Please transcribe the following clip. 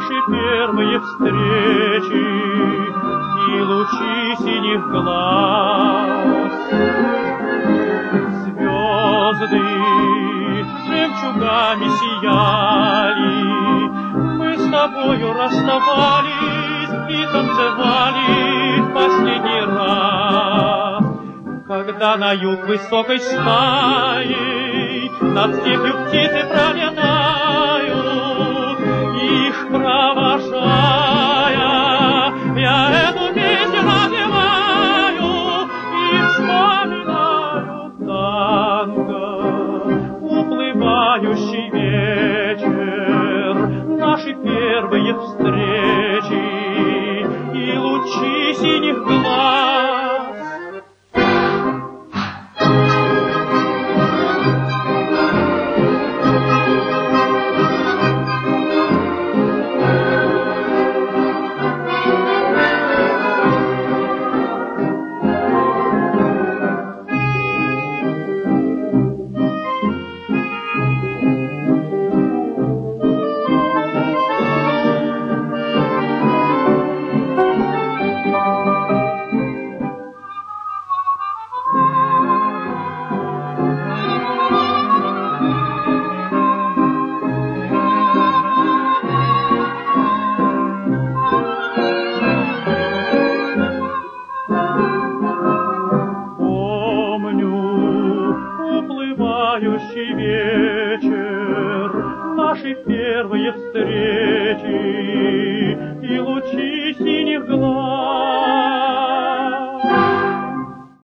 наши первые встречи и лучи синих глаз. Звезды жемчугами сияли, мы с тобою расставались и танцевали в последний раз. Когда на юг высокой стаей над степью птицы пролетают, их провожая, я эту песню напеваю и вспоминаю танго, уплывающий вечер, наши первые встречи и лучи синих глаз. Уплывающий вечер, наши первые встречи